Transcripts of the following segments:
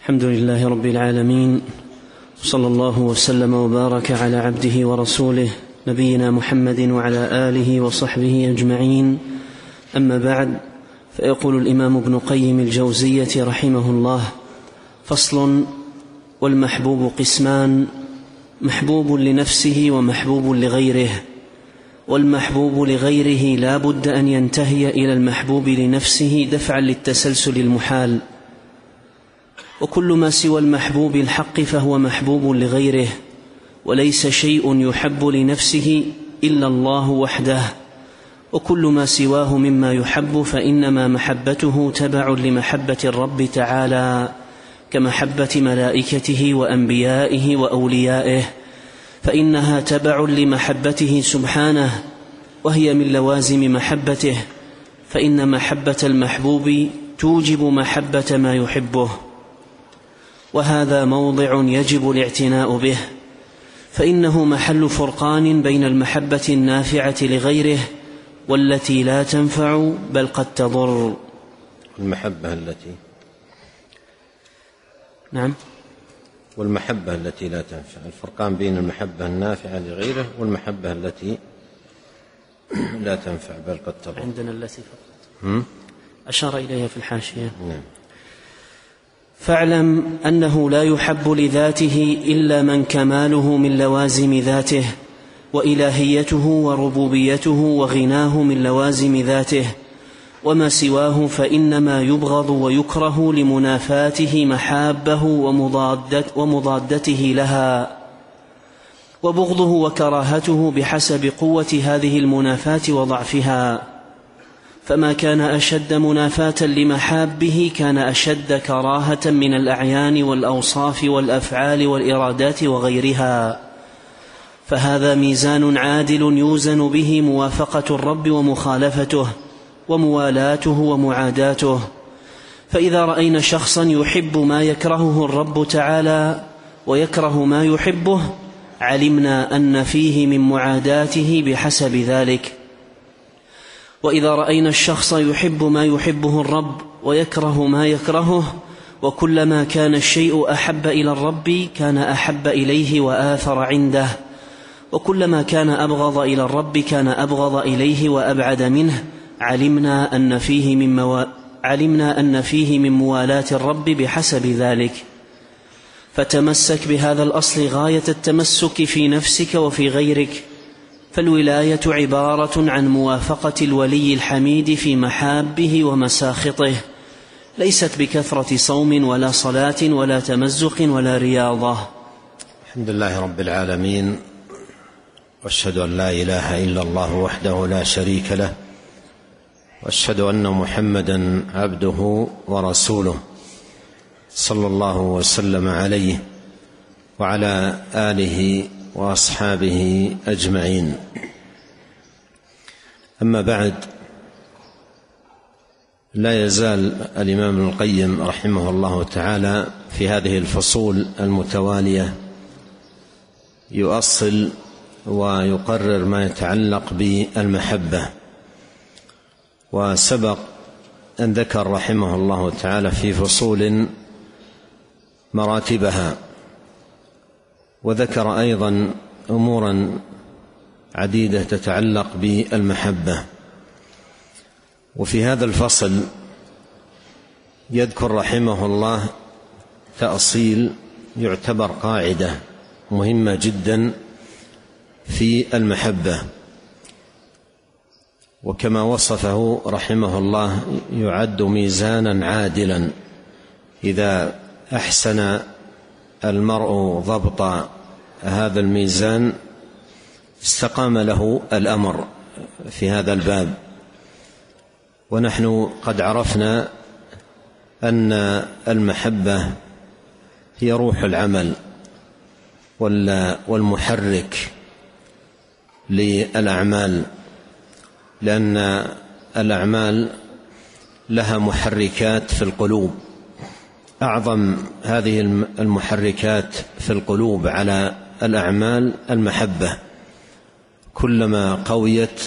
الحمد لله رب العالمين، صلى الله وسلم وبارك على عبده ورسوله نبينا محمد وعلى آله وصحبه أجمعين. أما بعد، فيقول الإمام ابن قيم الجوزية رحمه الله: فصل: والمحبوب قسمان، محبوب لنفسه ومحبوب لغيره. والمحبوب لغيره لا بد أن ينتهي إلى المحبوب لنفسه دفعا للتسلسل المحال، وكل ما سوى المحبوب الحق فهو محبوب لغيره، وليس شيء يحب لنفسه إلا الله وحده، وكل ما سواه مما يحب فإنما محبته تبع لمحبة الرب تعالى، كمحبة ملائكته وأنبيائه وأوليائه، فإنها تبع لمحبته سبحانه، وهي من لوازم محبته، فإن محبة المحبوب توجب محبة ما يحبه. وهذا موضع يجب الاعتناء به، فإنه محل فرقان بين المحبة النافعة لغيره والتي لا تنفع بل قد تضر. المحبة التي والمحبة التي لا تنفع، الفرقان بين المحبة النافعة لغيره والمحبة التي لا تنفع بل قد تضر. عندنا التي فقط أشار إليها في الحاشية. نعم. فاعلم أنه لا يحب لذاته إلا من كماله من لوازم ذاته، وإلهيته وربوبيته وغناه من لوازم ذاته، وما سواه فإنما يبغض ويكره لمنافاته محابه ومضادته لها، وبغضه وكراهته بحسب قوة هذه المنافاة وضعفها، فما كان أشد منافاة لمحابه كان أشد كراهة من الأعيان والأوصاف والأفعال والإرادات وغيرها، فهذا ميزان عادل يوزن به موافقة الرب ومخالفته، وموالاته ومعاداته. فإذا رأينا شخصا يحب ما يكرهه الرب تعالى ويكره ما يحبه، علمنا أن فيه من معاداته بحسب ذلك. وإذا رأينا الشخص يحب ما يحبه الرب ويكره ما يكرهه، وكلما كان الشيء أحب إلى الرب كان أحب إليه وآثر عنده، وكلما كان أبغض إلى الرب كان أبغض إليه وأبعد منه، علمنا أن فيه من موالاة الرب بحسب ذلك. فتمسك بهذا الأصل غاية التمسك في نفسك وفي غيرك، فالولاية عبارة عن موافقة الولي الحميد في محابه ومساخطه، ليست بكثرة صوم ولا صلاة ولا تمزق ولا رياضة. الحمد لله رب العالمين، واشهد أن لا إله إلا الله وحده لا شريك له، واشهد أن محمدا عبده ورسوله، صلى الله وسلم عليه وعلى آله وأصحابه أجمعين. أما بعد، لا يزال الإمام ابن القيم رحمه الله تعالى في هذه الفصول المتوالية يؤصل ويقرر ما يتعلق بالمحبة، وسبق أن ذكر رحمه الله تعالى في فصول مراتبها، وذكر أيضا أمورا عديدة تتعلق بالمحبة. وفي هذا الفصل يذكر رحمه الله تأصيل يعتبر قاعدة مهمة جدا في المحبة، وكما وصفه رحمه الله يعد ميزانا عادلا، إذا أحسن المرء ضبط هذا الميزان استقام له الأمر في هذا الباب. ونحن قد عرفنا أن المحبة هي روح العمل والمحرك للأعمال، لأن الأعمال لها محركات في القلوب، أعظم هذه المحركات في القلوب على الأعمال المحبة، كلما قويت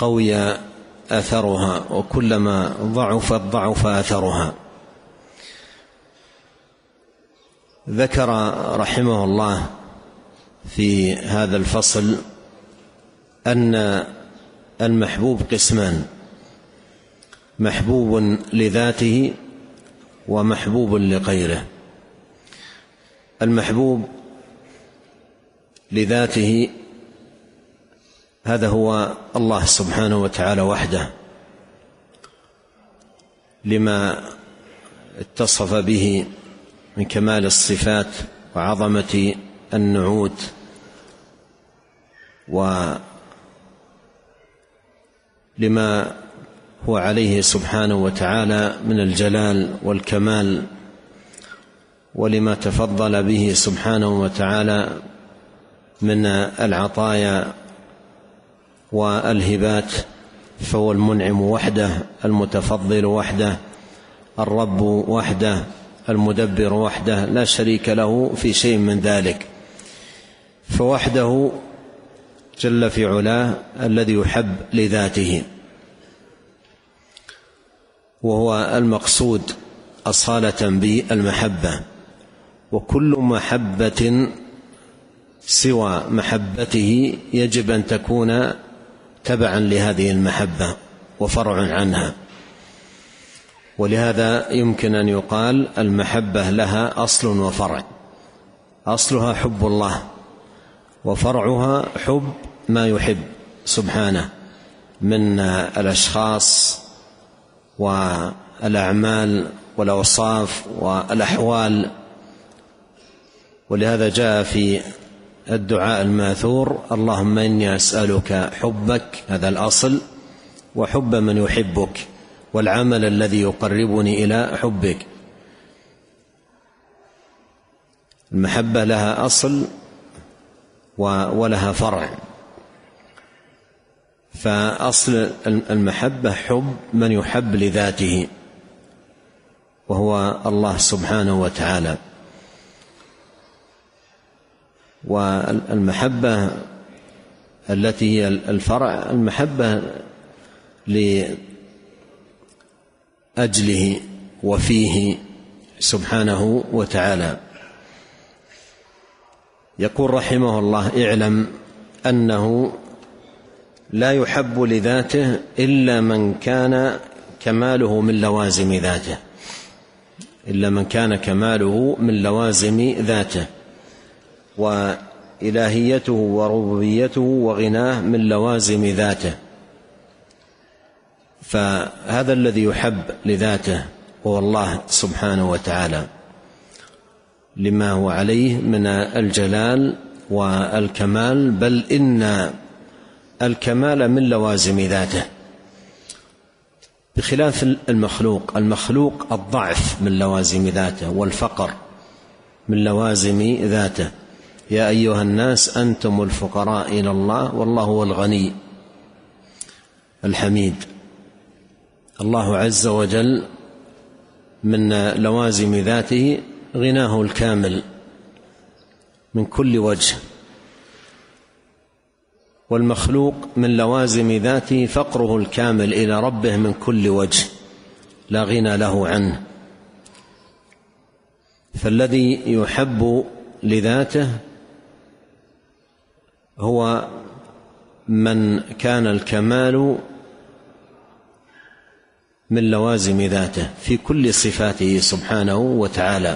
قوي أثرها، وكلما ضعفت ضعف أثرها. ذكر رحمه الله في هذا الفصل أن المحبوب قسمان: محبوب لذاته ومحبوب لغيره. المحبوب لذاته هذا هو الله سبحانه وتعالى وحده، لما اتصف به من كمال الصفات وعظمة النعوت، ولما هو عليه سبحانه وتعالى من الجلال والكمال، ولما تفضل به سبحانه وتعالى من العطايا والهبات، فهو المنعم وحده، المتفضل وحده، الرب وحده، المدبر وحده، لا شريك له في شيء من ذلك، فوحده جل في علاه الذي يحب لذاته، وهو المقصود أصالة بالمحبة. وكل محبة سوى محبته يجب أن تكون تبعا لهذه المحبة وفرع عنها. ولهذا يمكن أن يقال المحبة لها أصل وفرع: أصلها حب الله، وفرعها حب ما يحب سبحانه من الأشخاص والأعمال والأوصاف والأحوال. ولهذا جاء في الدعاء الماثور: اللهم إني أسألك حبك، هذا الأصل، وحب من يحبك، والعمل الذي يقربني إلى حبك. المحبة لها أصل ولها فرع، فأصل المحبة حب من يحب لذاته، وهو الله سبحانه وتعالى. والمحبة التي هي الفرع المحبة لأجله وفيه سبحانه وتعالى. يقول رحمه الله: اعلم أنه لا يحب لذاته إلا من كان كماله من لوازم ذاته، إلا من كان كماله من لوازم ذاته، وإلهيته وربوبيته وغناه من لوازم ذاته. فهذا الذي يحب لذاته هو الله سبحانه وتعالى، لما هو عليه من الجلال والكمال، بل إن الكمال من لوازم ذاته، بخلاف المخلوق الضعف من لوازم ذاته، والفقر من لوازم ذاته. يا أيها الناس أنتم الفقراء إلى الله والله هو الغني الحميد. الله عز وجل من لوازم ذاته غناه الكامل من كل وجه، والمخلوق من لوازم ذاته فقره الكامل إلى ربه من كل وجه، لا غنى له عنه. فالذي يحب لذاته هو من كان الكمال من لوازم ذاته في كل صفاته سبحانه وتعالى.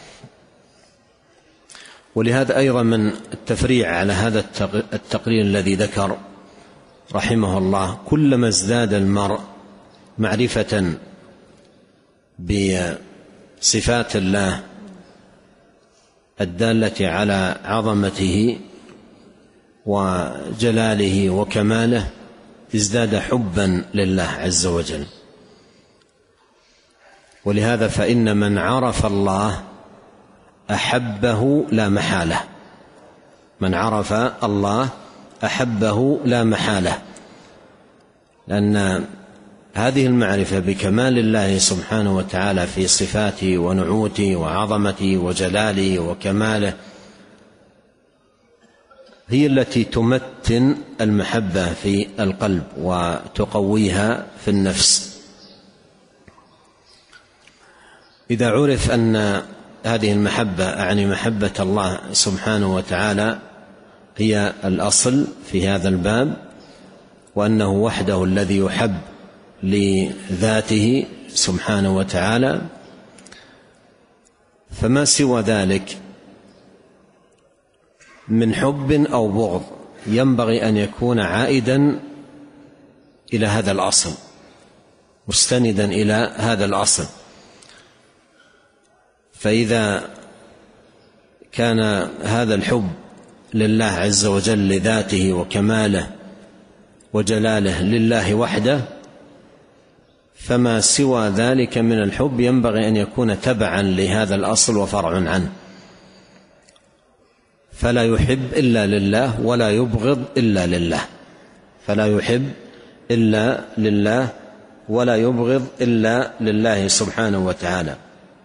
ولهذا أيضا من التفريع على هذا التقرير الذي ذكر رحمه الله: كلما ازداد المرء معرفة بصفات الله الدالة على عظمته وجلاله وكماله ازداد حبا لله عز وجل. ولهذا فإن من عرف الله أحبه لا محالة، من عرف الله أحبه لا محالة، لأن هذه المعرفة بكمال الله سبحانه وتعالى في صفاته ونعوته وعظمته وجلاله وكماله هي التي تمتن المحبة في القلب وتقويها في النفس. إذا عرف أن هذه المحبة أعني محبة الله سبحانه وتعالى هي الأصل في هذا الباب، وأنه وحده الذي يحب لذاته سبحانه وتعالى، فما سوى ذلك من حب أو بغض ينبغي أن يكون عائدا إلى هذا الأصل، مستندا إلى هذا الأصل. فإذا كان هذا الحب لله عز وجل لذاته وكماله وجلاله لله وحده، فما سوى ذلك من الحب ينبغي أن يكون تبعا لهذا الأصل وفرع عنه، فلا يحب إلا لله ولا يبغض إلا لله، فلا يحب إلا لله ولا يبغض إلا لله سبحانه وتعالى.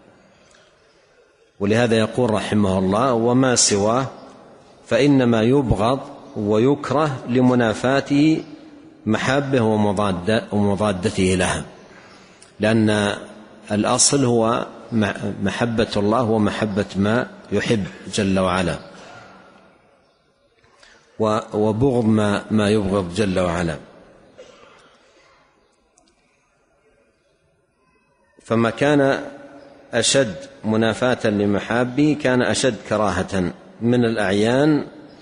ولهذا يقول رحمه الله: وما سواه فإنما يبغض ويكره لمنافاته محابه ومضادته لها، لأن الأصل هو محبة الله ومحبة ما يحب جل وعلا، وبغض ما يبغض جل وعلا. فما كان أشد منافاة لمحابه كان أشد كراهة من الأعيان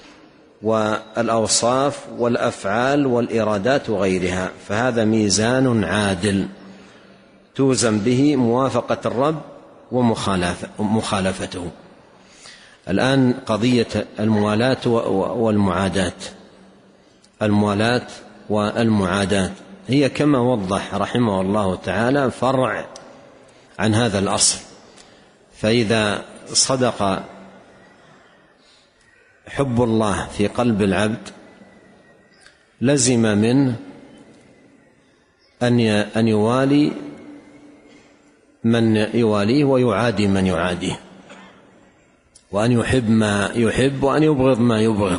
والأوصاف والأفعال والإرادات وغيرها، فهذا ميزان عادل توزن به موافقة الرب ومخالفته. الآن قضية الموالاة والمعاداة، الموالاة والمعاداة هي كما وضح رحمه الله تعالى فرع عن هذا الأصل. فإذا صدق حب الله في قلب العبد لزم منه أن يوالي من يواليه ويعادي من يعاديه، وأن يحب ما يحب وأن يبغض ما يبغض.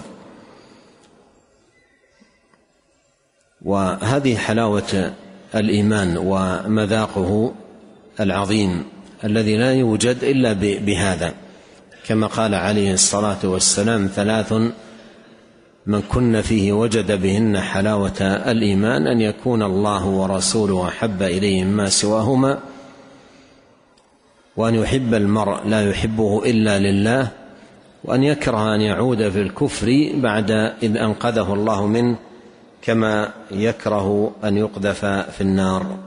وهذه حلاوة الإيمان ومذاقه العظيم الذي لا يوجد إلا بهذا، كما قال عليه الصلاة والسلام: 3 من كن فيه وجد بهن حلاوة الإيمان، أن يكون الله ورسوله أحب إليه مما سواهما، وأن يحب المرء لا يحبه إلا لله، وأن يكره أن يعود في الكفر بعد إذ أنقذه الله منه، كما يكره أن يقذف في النار.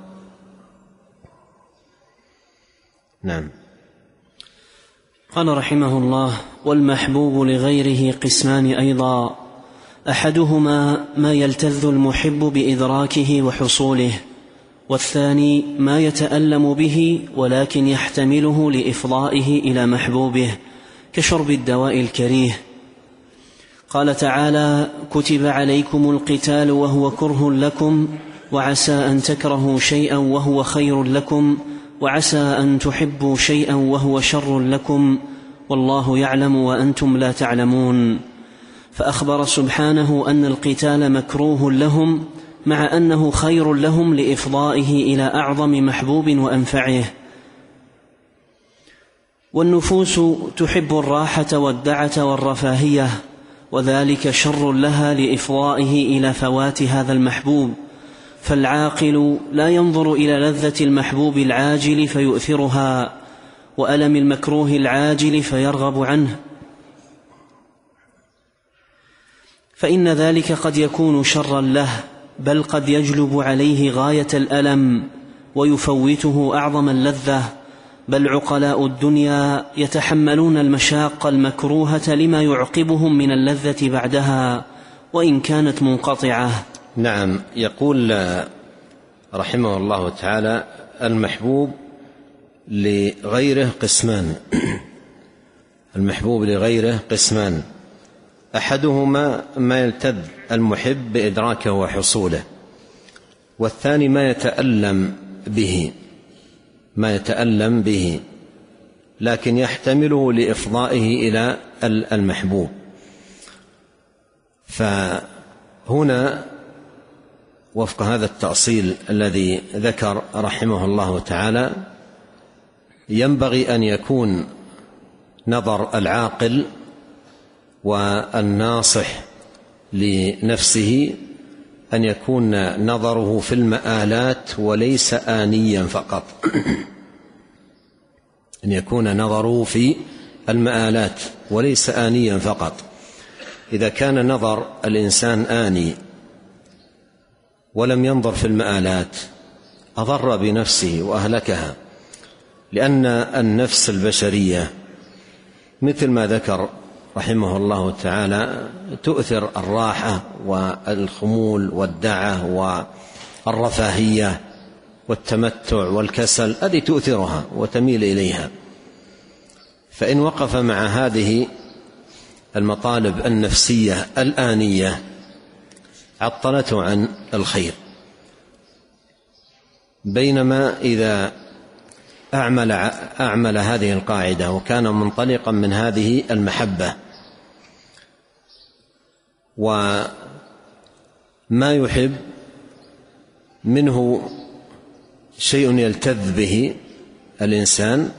نعم. قال رحمه الله: والمحبوب لغيره قسمان أيضا، أحدهما ما يلتذ المحب بإدراكه وحصوله، والثاني ما يتألم به ولكن يحتمله لإفضائه إلى محبوبه كشرب الدواء الكريه. قال تعالى: كتب عليكم القتال وهو كره لكم، وعسى أن تكرهوا شيئا وهو خير لكم، وعسى أن تحبوا شيئا وهو شر لكم، والله يعلم وأنتم لا تعلمون. فأخبر سبحانه أن القتال مكروه لهم، مع أنه خير لهم لإفضائه إلى أعظم محبوب وأنفعه. والنفوس تحب الراحة والدعة والرفاهية، وذلك شر لها لإفضائه إلى فوات هذا المحبوب، فالعاقل لا ينظر إلى لذة المحبوب العاجل فيؤثرها، وألم المكروه العاجل فيرغب عنه، فإن ذلك قد يكون شرا له، بل قد يجلب عليه غاية الألم ويفوته أعظم اللذة. بل عقلاء الدنيا يتحملون المشاق المكروهة لما يعقبهم من اللذة بعدها وإن كانت منقطعة. نعم. يقول رحمه الله تعالى: المحبوب لغيره قسمان. المحبوب لغيره قسمان، أحدهما ما يلتذ المحب بإدراكه وحصوله، والثاني ما يتألم به لكن يحتمله لإفضائه إلى المحبوب. فهنا وفق هذا التأصيل الذي ذكر رحمه الله تعالى ينبغي أن يكون نظر العاقل والناصح لنفسه أن يكون نظره في المآلات وليس آنيا فقط أن يكون نظره في المآلات وليس آنيا فقط. إذا كان نظر الإنسان آني ولم ينظر في المآلات أضر بنفسه وأهلكها، لأن النفس البشرية مثل ما ذكر رحمه الله تعالى تؤثر الراحة والخمول والدعة والرفاهية والتمتع والكسل، هذه تؤثرها وتميل إليها. فإن وقف مع هذه المطالب النفسية الآنية عطلته عن الخير. بينما إذا أعمل هذه القاعدة وكان منطلقا من هذه المحبة وما يحب منه شيء يلتذ به الإنسان،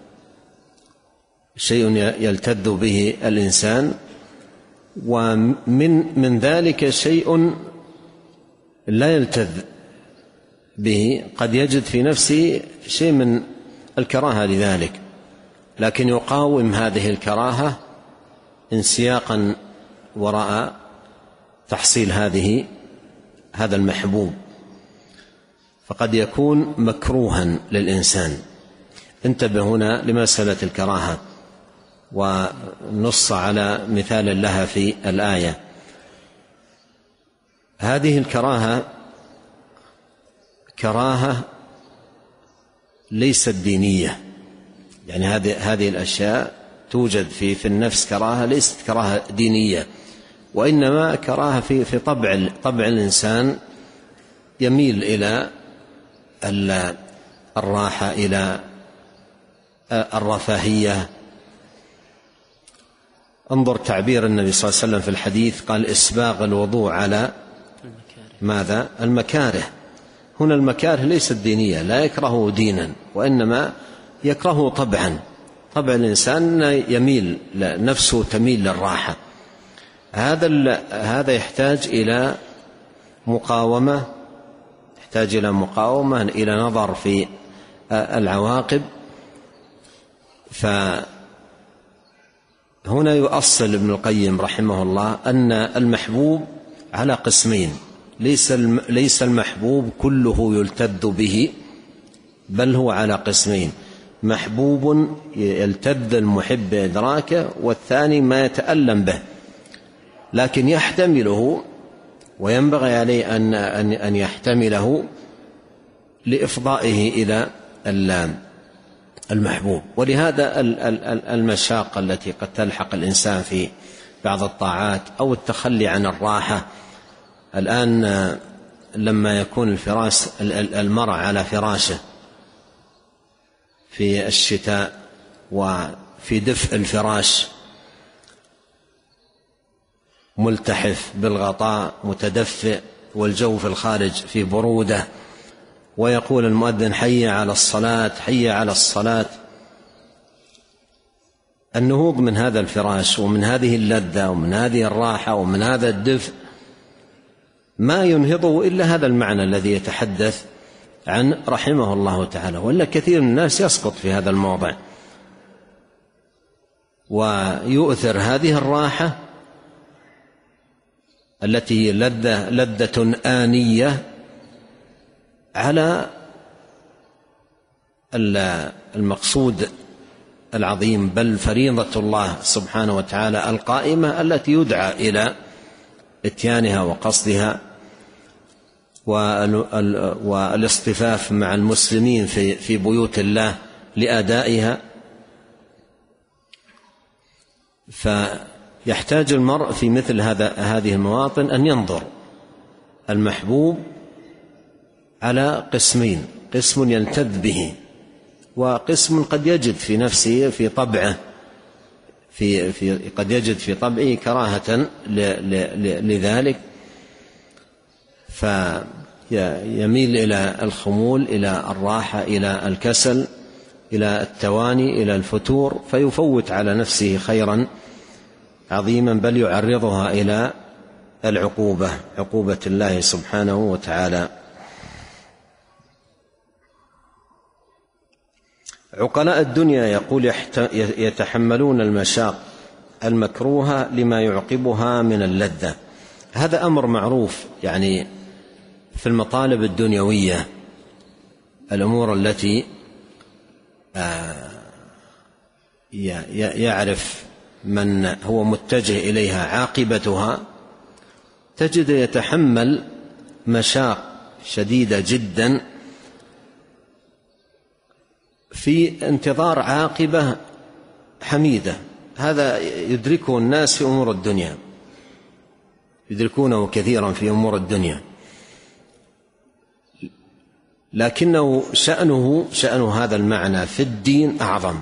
ومن ذلك شيء لا يلتذ به، قد يجد في نفسه شيء من الكراهة لذلك، لكن يقاوم هذه الكراهة انسياقا وراء تحصيل هذا المحبوب، فقد يكون مكروها للإنسان. انتبه هنا لمسألة الكراهة، ونص على مثال لها في الآية. هذه الكراهة كراهة ليست دينية، يعني هذه الأشياء توجد في النفس كراهة ليست كراهة دينية، وإنما كراهة في طبع الإنسان، يميل إلى الراحة، إلى الرفاهية. انظر تعبير النبي صلى الله عليه وسلم في الحديث، قال: إسباغ الوضوء على ماذا؟ المكاره. هنا المكاره ليست دينية، لا يكرهه دينا، وإنما يكرهه طبعا. طبع الإنسان يميل، نفسه تميل للراحة. هذا يحتاج إلى مقاومة، إلى نظر في العواقب. فهنا يؤصل ابن القيم رحمه الله أن المحبوب على قسمين، ليس المحبوب كله يلتذ به، بل هو على قسمين: محبوب يلتذ المحب بإدراكه، والثاني ما يتألم به لكن يحتمله، وينبغي عليه أن يحتمله لإفضائه إلى المحبوب. ولهذا المشاق التي قد تلحق الإنسان في بعض الطاعات أو التخلي عن الراحة. الآن لما يكون المرء على فراشه في الشتاء وفي دفء الفراش ملتحف بالغطاء متدفئ، والجو في الخارج في برودة، ويقول المؤذن: حي على الصلاة، حي على الصلاة. النهوض من هذا الفراش ومن هذه اللذة ومن هذه الراحة ومن هذا الدفء ما ينهضه إلا هذا المعنى الذي يتحدث عن رحمه الله تعالى، وإلا كثير من الناس يسقط في هذا الموضع ويؤثر هذه الراحة التي هي لذة آنية على المقصود العظيم، بل فريضة الله سبحانه وتعالى القائمة التي يدعى إلى إتيانها وقصدها، والاصطفاف مع المسلمين في بيوت الله لأدائها. فيحتاج المرء في مثل هذه المواطن أن ينظر المحبوب على قسمين: قسم يلتذ به، وقسم قد يجد في نفسه في طبعه قد يجد في طبعه كراهة لذلك، فيميل إلى الخمول، إلى الراحة، إلى الكسل، إلى التواني إلى الفتور، فيفوت على نفسه خيرا عظيما، بل يعرضها إلى عقوبة الله سبحانه وتعالى. عقلاء الدنيا يقول يتحملون المشاق المكروهة لما يعقبها من اللذة. هذا أمر معروف يعني في المطالب الدنيوية، الأمور التي يعرف من هو متجه إليها عاقبتها، تجد يتحمل مشاق شديدة جدا في انتظار عاقبة حميدة. هذا يدركه الناس في أمور الدنيا، يدركونه كثيرا في أمور الدنيا، لكنه شأن هذا المعنى في الدين أعظم.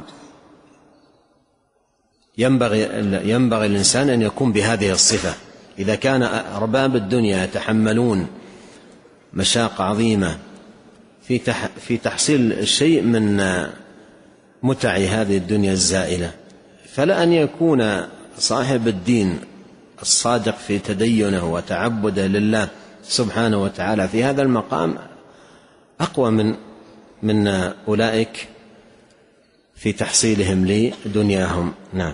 ينبغي الإنسان أن يكون بهذه الصفة. إذا كان أرباب الدنيا يتحملون مشاق عظيمة في تحصيل شيء من متع هذه الدنيا الزائلة، فلا أن يكون صاحب الدين الصادق في تدينه وتعبده لله سبحانه وتعالى في هذا المقام أقوى من أولئك في تحصيلهم لدنياهم. نعم.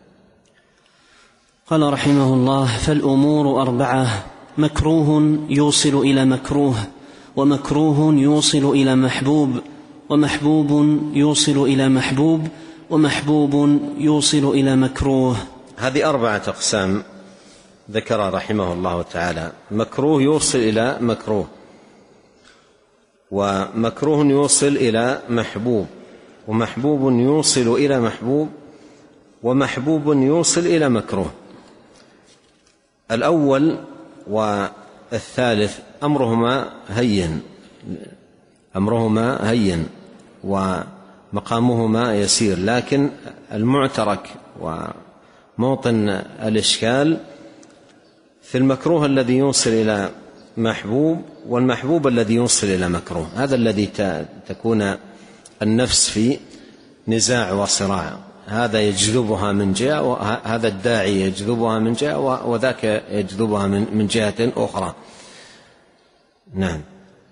قال رحمه الله: فالأمور أربعة: مكروه يوصل إلى مكروه، ومكروه يوصل إلى محبوب، ومحبوب يوصل إلى محبوب، ومحبوب يوصل إلى مكروه. هذه 4 أقسام ذكر رحمه الله تعالى. مكروه يوصل إلى مكروه، ومكروه يوصل إلى محبوب، ومحبوب يوصل إلى محبوب، ومحبوب يوصل إلى مكروه. الأول والثالث أمرهما هين ومقامهما يسير، لكن المعترك وموطن الإشكال في المكروه الذي يوصل إلى محبوب، والمحبوب الذي يوصل إلى مكروه. هذا الذي تكون النفس في نزاع وصراع، هذا يجذبها من جهة، وهذا الداعي يجذبها من جهة، وذاك يجذبها من جهة أخرى. نعم.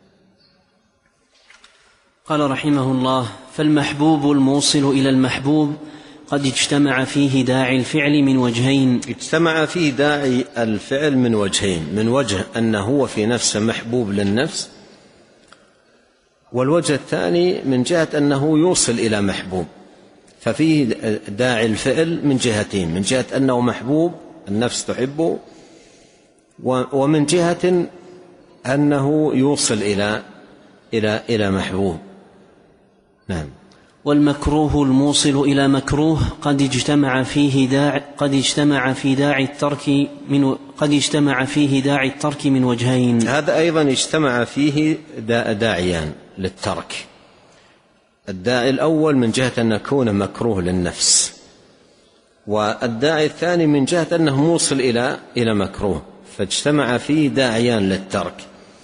قال رحمه الله: فالمحبوب الموصل إلى المحبوب قد اجتمع فيه داعي الفعل من وجهين. اجتمع فيه داعي الفعل من وجهين: من وجه أنه هو في نفسه محبوب للنفس، والوجه الثاني من جهة أنه يوصل إلى محبوب. ففيه داعي الفعل من جهتين: من جهة أنه محبوب النفس تحبه، ومن جهة أنه يوصل إلى محبوب. نعم. والمكروه الموصل إلى مكروه قد اجتمع فيه داعي الترك من وجهين. هذا أيضا اجتمع فيه داعيان للترك: الداعي الأول من جهة أن يكون مكروه للنفس، والداعي الثاني من جهة أنه موصل إلى مكروه، فاجتمع فيه داعيان للترك.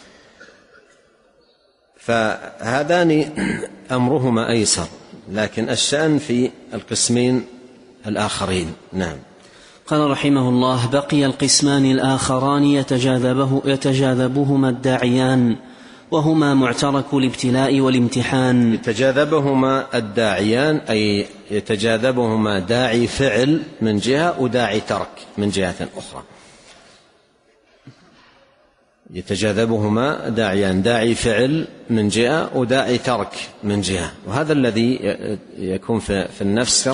فهذان أمرهما أيسر، لكن الشأن في القسمين الآخرين. نعم. قال رحمه الله: بقي القسمان الآخران يتجاذبهما الداعيان، وهما معترك الابتلاء والامتحان. يتجاذبهما الداعيان أي يتجاذبهما داعي فعل من جهة وداعي ترك من جهة أخرى. يتجاذبهما داعيان: داعي فعل من جهة وداعي ترك من جهة. وهذا الذي يكون في النفس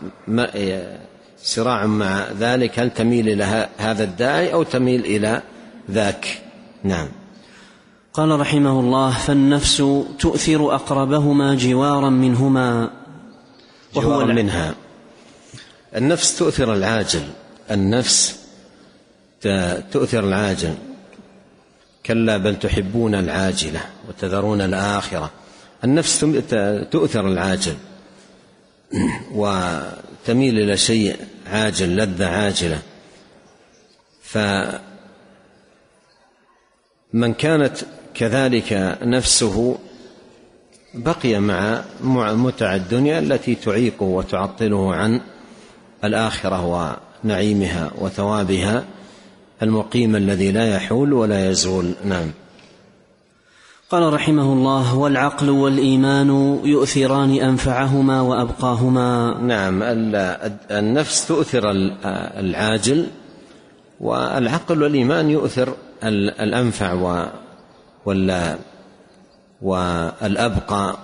صراع مع ذلك: هل تميل إلى هذا الداعي أو تميل إلى ذاك؟ نعم. قال رحمه الله: فالنفس تؤثر أقربهما جوارا منهما، جوارا منها. النفس تؤثر العاجل، النفس تؤثر العاجل: كلا بل تحبون العاجلة وتذرون الآخرة. النفس تؤثر العاجل وتميل إلى شيء عاجل، لذة عاجلة. فمن كانت كذلك نفسه بقي مع متع الدنيا التي تعيقه وتعطله عن الآخرة ونعيمها وثوابها المقيم الذي لا يحول ولا يزول. نعم. قال رحمه الله: والعقل والإيمان يؤثران أنفعهما وأبقاهما. نعم، النفس تؤثر العاجل، والعقل والإيمان يؤثر الأنفع والأبقى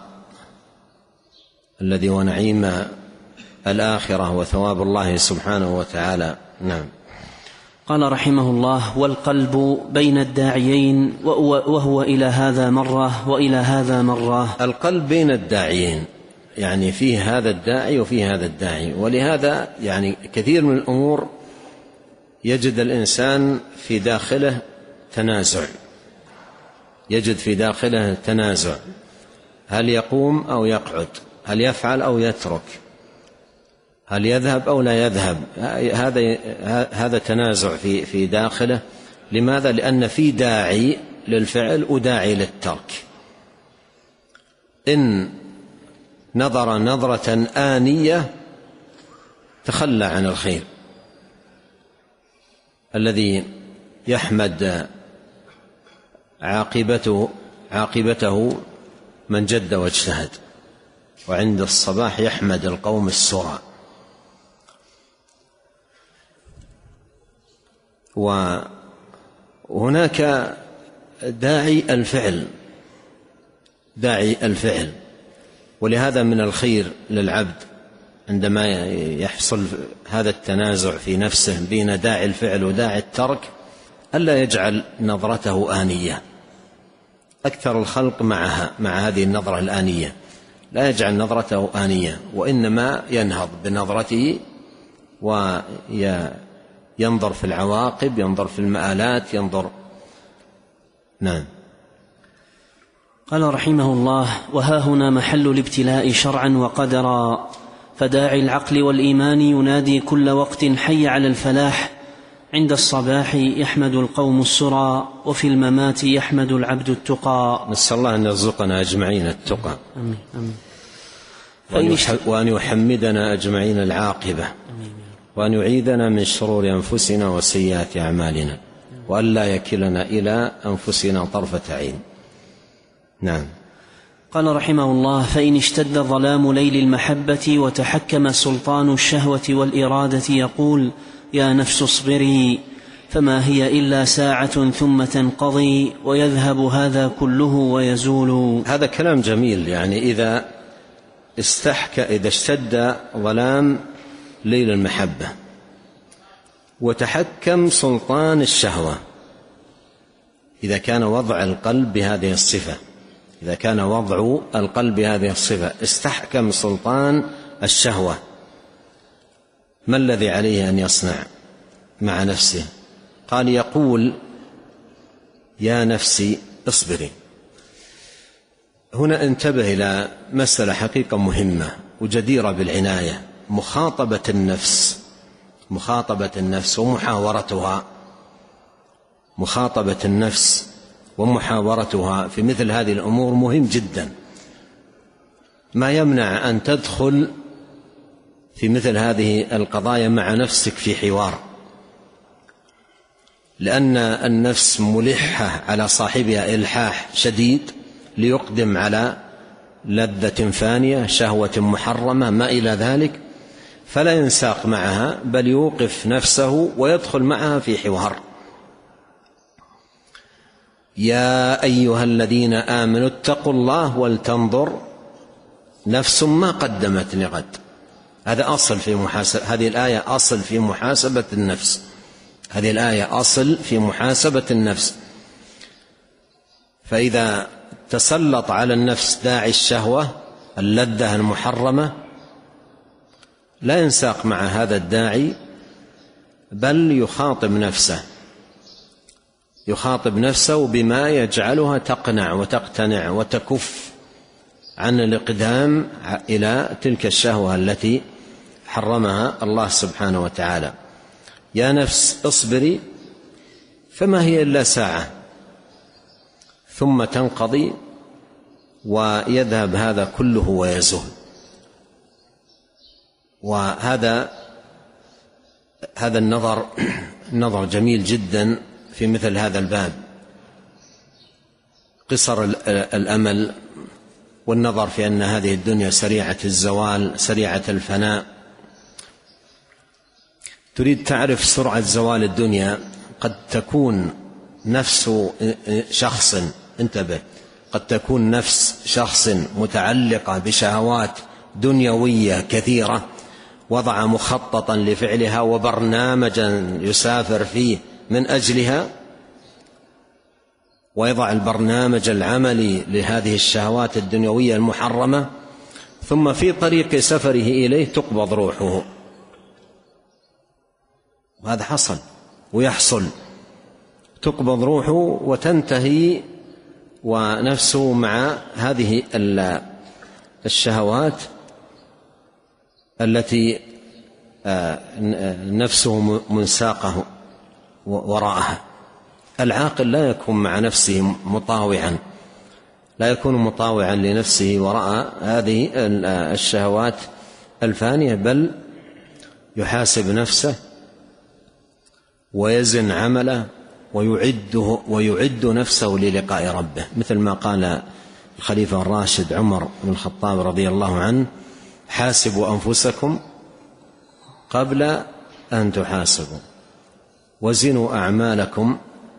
الذي هو نعيم الآخرة وثواب الله سبحانه وتعالى. نعم. قال رحمه الله: والقلب بين الداعيين وهو إلى هذا مرة وإلى هذا مرة. القلب بين الداعيين، يعني فيه هذا الداعي وفيه هذا الداعي، ولهذا يعني كثير من الأمور يجد الإنسان في داخله تنازع، يجد في داخله تنازع، هل يقوم أو يقعد، هل يفعل أو يترك، هل يذهب أو لا يذهب. هذا تنازع في داخله. لماذا؟ لأن في داعي للفعل وداعي للترك. إن نظر نظرة آنية تخلى عن الخير الذي يحمد عاقبته من جد واجتهد، وعند الصباح يحمد القوم السرى. وهناك داعي الفعل، ولهذا من الخير للعبد عندما يحصل هذا التنازع في نفسه بين داعي الفعل وداعي الترك ألا يجعل نظرته آنية. أكثر الخلق مع هذه النظرة الآنية، لا يجعل نظرته آنية، وإنما ينهض بنظرته وينظر في العواقب، ينظر في المآلات، ينظر. نعم. قال رحمه الله: وها هنا محل الابتلاء شرعا وقدرا، فداعي العقل والإيمان ينادي كل وقت حي على الفلاح. عند الصباح يحمد القوم السرى، وفي الممات يحمد العبد التقى. نسأل الله أن يرزقنا أجمعين التقى، آمين آمين. وأن يحمدنا أجمعين العاقبة، وأن يعيذنا من شرور أنفسنا وسيئات أعمالنا، وأن لا يكلنا إلى أنفسنا طرفة عين. نعم. قال رحمه الله: فإن اشتد ظلام ليل المحبة وتحكم سلطان الشهوة والإرادة يقول: يا نفس اصبري، فما هي إلا ساعة ثم تنقضي، ويذهب هذا كله ويزول. هذا كلام جميل. يعني إذا اشتد ظلام ليل المحبة وتحكم سلطان الشهوة، إذا كان وضع القلب بهذه الصفة، إذا كان وضع القلب بهذه الصفة استحكم سلطان الشهوة، ما الذي عليه أن يصنع مع نفسه؟ قال: يقول: يا نفسي اصبري. هنا انتبه إلى مسألة حقيقة مهمة وجديرة بالعناية: مخاطبة النفس ومحاورتها. مخاطبة النفس ومحاورتها في مثل هذه الأمور مهم جدا. ما يمنع أن تدخل في مثل هذه القضايا مع نفسك في حوار، لأن النفس ملحة على صاحبها إلحاح شديد ليقدم على لذة فانية، شهوة محرمة، ما إلى ذلك، فلا ينساق معها بل يوقف نفسه ويدخل معها في حوار. يا أيها الذين آمنوا اتقوا الله ولتنظر نفس ما قدمت لغد. هذا أصل في محاسبة، هذه الآية أصل في محاسبة النفس، هذه الآية أصل في محاسبة النفس. فإذا تسلط على النفس داعي الشهوة، اللذة المحرمة، لا ينساق مع هذا الداعي بل يخاطب نفسه بما يجعلها تقنع وتقتنع وتكف عن الإقدام إلى تلك الشهوة التي حرمها الله سبحانه وتعالى. يا نفس اصبري، فما هي إلا ساعة ثم تنقضي، ويذهب هذا كله ويزول. وهذا النظر جميل جدا في مثل هذا الباب، قصر الأمل والنظر في أن هذه الدنيا سريعة الزوال سريعة الفناء. تريد تعرف سرعة زوال الدنيا، قد تكون نفس شخص، انتبه، قد تكون نفس شخص متعلقة بشهوات دنيوية كثيرة، وضع مخططا لفعلها وبرنامجا يسافر فيه من أجلها، ويضع البرنامج العملي لهذه الشهوات الدنيوية المحرمة، ثم في طريق سفره إليه تقبض روحه. وهذا حصل ويحصل، تقبض روحه وتنتهي ونفسه مع هذه الشهوات التي نفسه منساقه وراءها. العاقل لا يكون مع نفسه مطاوعا، لا يكون مطاوعا لنفسه وراء هذه الشهوات الفانية، بل يحاسب نفسه ويزن عمله ويعد نفسه للقاء ربه، مثل ما قال الخليفة الراشد عمر بن الخطاب رضي الله عنه: حاسبوا أنفسكم قبل أن تحاسبوا، وزنوا أعمالكم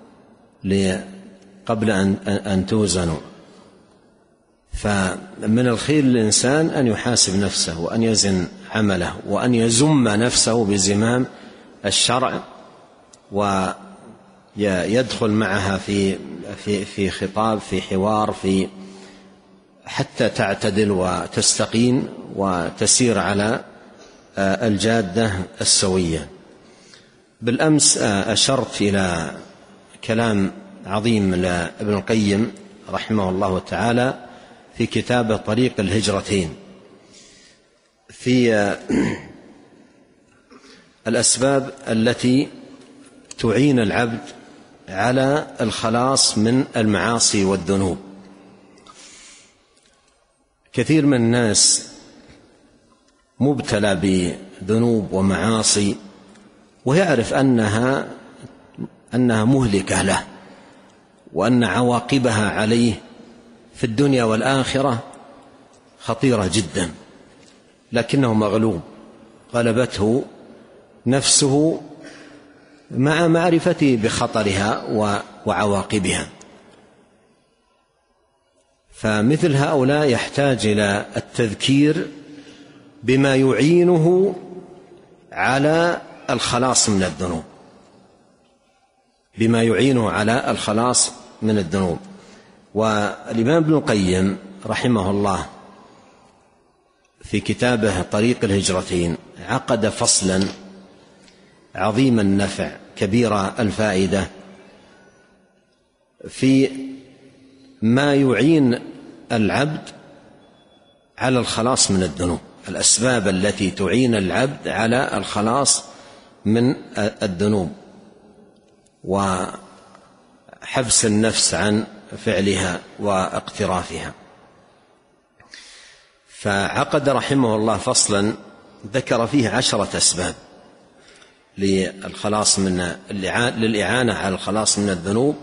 قبل أن توزنوا. فمن الخير للإنسان أن يحاسب نفسه وأن يزن عمله وأن يزم نفسه بزمام الشرع، ويدخل معها في خطاب، في حوار، حتى تعتدل وتستقيم وتسير على الجادة السوية. بالأمس أشرت إلى كلام عظيم لابن القيم رحمه الله تعالى في كتابه طريق الهجرتين، في الأسباب التي تعين العبد على الخلاص من المعاصي والذنوب. كثير من الناس مبتلى بذنوب ومعاصي ويعرف أنها مهلكة له، وأن عواقبها عليه في الدنيا والآخرة خطيرة جدا، لكنه مغلوب، غلبته نفسه مع معرفته بخطرها وعواقبها. فمثل هؤلاء يحتاج إلى التذكير بما يعينه على الخلاص من الذنوب، بما يعينه على الخلاص من الذنوب. والإمام ابن القيم رحمه الله في كتابه طريق الهجرتين عقد فصلا عظيم النفع كبير الفائدة في ما يعين العبد على الخلاص من الذنوب، الأسباب التي تعين العبد على الخلاص من الذنوب وحبس النفس عن فعلها واقترافها. فعقد رحمه الله فصلا ذكر فيه 10 أسباب للخلاص للإعانة على الخلاص من الذنوب،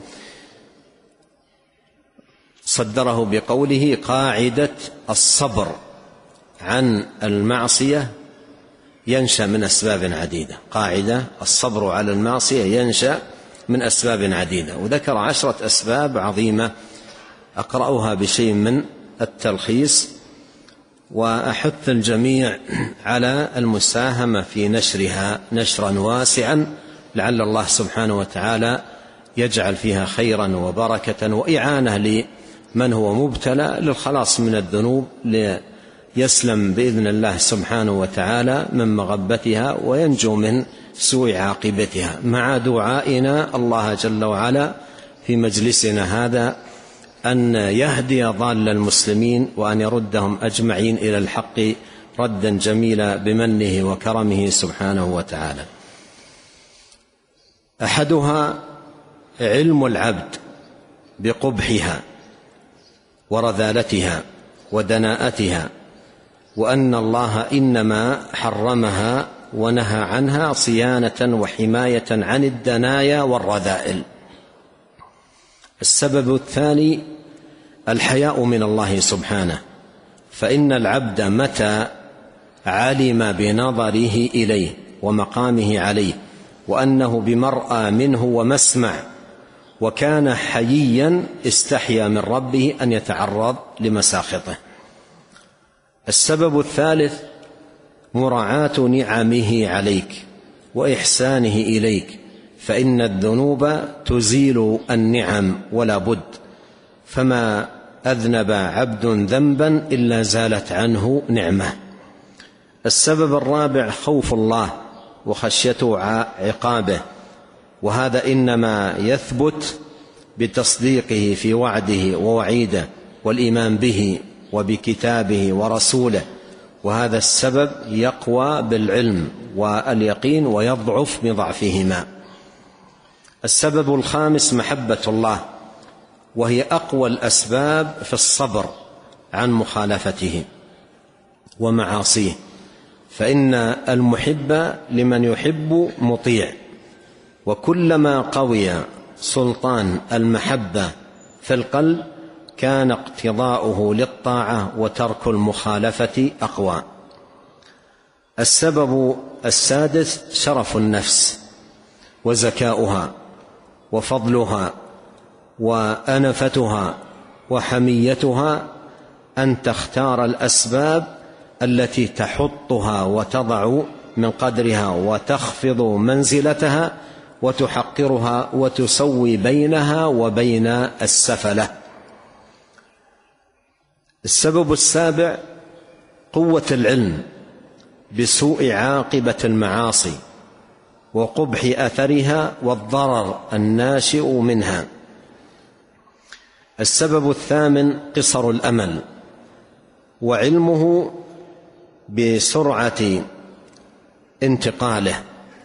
صدره بقوله: قاعدة الصبر عن المعصية ينشأ من أسباب عديدة. قاعدة الصبر على المعصية ينشأ من أسباب عديدة، وذكر 10 أسباب عظيمة أقرأها بشيء من التلخيص، وأحث الجميع على المساهمة في نشرها نشرا واسعا، لعل الله سبحانه وتعالى يجعل فيها خيرا وبركة وإعانة لمن هو مبتلى للخلاص من الذنوب، ليسلم بإذن الله سبحانه وتعالى من مغبتها وينجو من سوء عاقبتها، مع دعائنا الله جل وعلا في مجلسنا هذا أن يهدي ضال المسلمين وأن يردهم أجمعين إلى الحق ردا جميلا بمنه وكرمه سبحانه وتعالى. أحدها علم العبد بقبحها ورذالتها ودناءتها، وأن الله إنما حرمها ونهى عنها صيانة وحماية عن الدنايا والرذائل. السبب الثاني الحياء من الله سبحانه، فإن العبد متى علم بنظره إليه ومقامه عليه وأنه بمرأى منه ومسمع وكان حييا استحيا من ربه أن يتعرض لمساخطه. السبب الثالث مراعاة نعمه عليك وإحسانه إليك، فإن الذنوب تزيل النعم ولا بد، فما أذنب عبد ذنبا إلا زالت عنه نعمة. السبب الرابع خوف الله وخشيته عقابه، وهذا إنما يثبت بتصديقه في وعده ووعيده والإيمان به وبكتابه ورسوله، وهذا السبب يقوى بالعلم واليقين ويضعف بضعفهما. السبب الخامس محبة الله، وهي أقوى الأسباب في الصبر عن مخالفته ومعاصيه، فإن المحب لمن يحب مطيع، وكلما قوي سلطان المحبة في القلب كان اقتضاؤه للطاعة وترك المخالفة أقوى. السبب السادس شرف النفس وزكاؤها وفضلها وأنفتها وحميتها، أن تختار الأسباب التي تحطها وتضع من قدرها وتخفض منزلتها وتحقرها وتسوي بينها وبين السفلة. السبب السابع قوة العلم بسوء عاقبة المعاصي وقبح أثرها والضرر الناشئ منها. السبب الثامن قصر الأمل، وعلمه بسرعة انتقاله،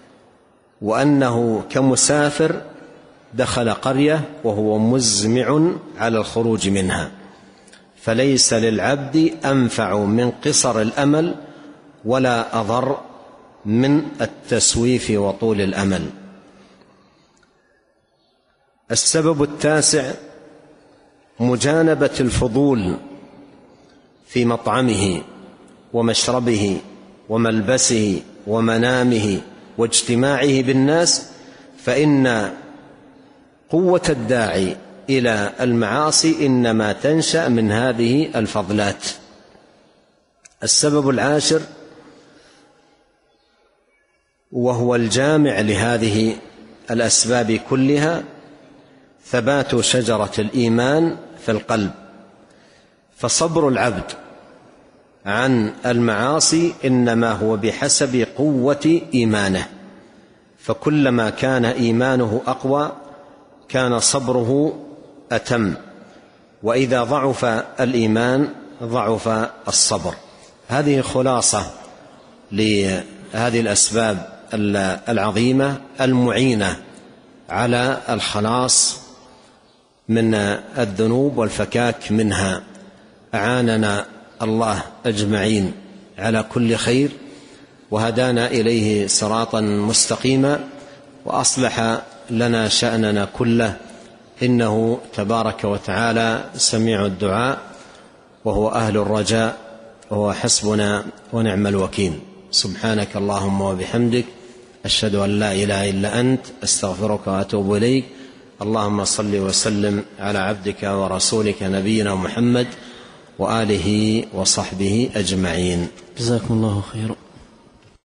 وأنه كمسافر دخل قرية وهو مزمع على الخروج منها، فليس للعبد أنفع من قصر الأمل ولا أضر من التسويف وطول الأمل. السبب التاسع مجانبة الفضول في مطعمه ومشربه وملبسه ومنامه واجتماعه بالناس، فإن قوة الداعي إلى المعاصي إنما تنشأ من هذه الفضلات. السبب العاشر وهو الجامع لهذه الأسباب كلها ثبات شجرة الإيمان في القلب، فصبر العبد عن المعاصي إنما هو بحسب قوة إيمانه، فكلما كان إيمانه أقوى كان صبره أتم، وإذا ضعف الإيمان ضعف الصبر. هذه خلاصة لهذه الأسباب العظيمة المعينة على الخلاص من الذنوب والفكاك منها. أعاننا الله أجمعين على كل خير، وهدانا إليه صراطا مستقيما، وأصلح لنا شأننا كله، إنه تبارك وتعالى سميع الدعاء وهو أهل الرجاء وهو حسبنا ونعم الوكيل. سبحانك اللهم وبحمدك، أشهد أن لا إله إلا أنت، أستغفرك وأتوب إليك. اللهم صل وسلم على عبدك ورسولك نبينا محمد وآله وصحبه أجمعين. جزاكم الله خيرا.